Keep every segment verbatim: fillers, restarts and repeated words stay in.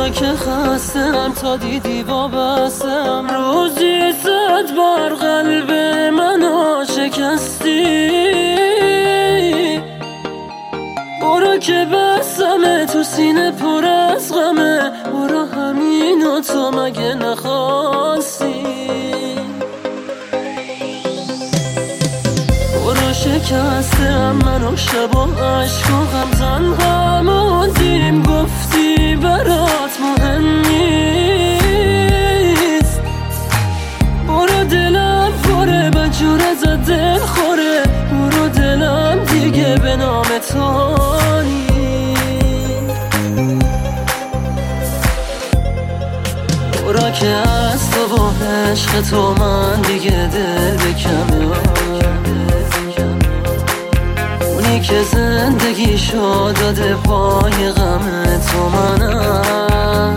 برو که خستم تا دیدی وابستم، روزی صد بار قلب منو شکستی. برو که بستمه تو سینه پر از غمه، برو همینو تو مگه نخواستی. برو شکستم منو شب و عشق و غم تنها موندیم، گفتی برات مهم نیست. برو دلم پره بجور ازت دل خوره، برو دلم دیگه به نام تو نیست. برو که از تو و عشق تو من دیگه دل بکمه، اونی که زندگی شو داده پای غم تو منم،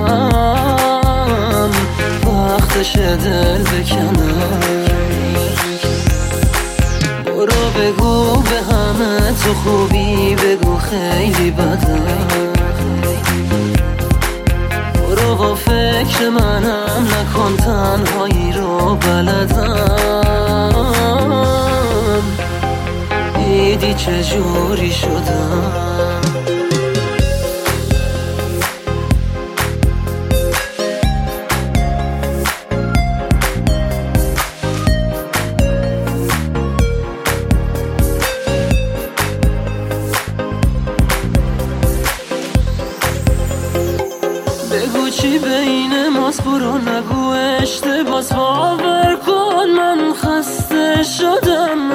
وقتش دل بکنم. برو بگو به همه تو خوبی، بگو خیلی بدم. برو با فکر منم نکن تنهایی رو بلدم، دیدی چجوری شدم. بگو چی بین ماست، برو نگو اشتباس، باور کن من خسته شدم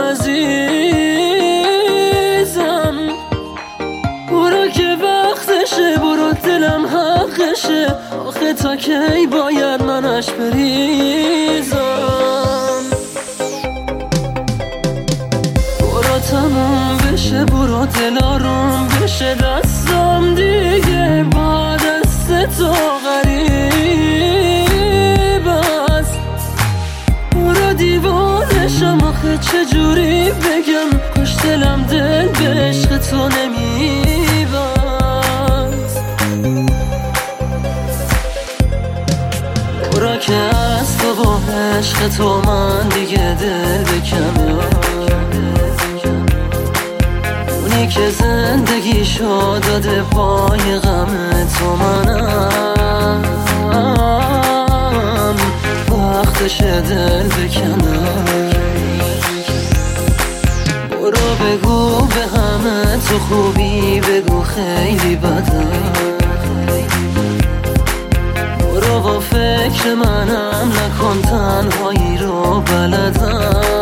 عزیزم. برو که وقتشه، برو دلم حقشه، آخه تا کی باید منش بریزم. برو تموم بشه، برو دل آروم بشه، دستم دیگه با دست تو غریب است. برو دیوانشم آخه چجوری بگم، کاش دلم دل به عشق تو نمیبست. برو که از تو با عشق تو من دیگه دل بکمه، اونی که زندگی شو داده پای غم تو منم، وقتش دل بکنم. برو بگو به همه تو خوبی، بگو خیلی بدم. برو با فکر منم نکن تنهایی رو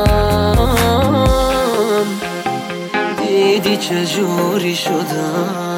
بلدم، دیدی چجوری شدم.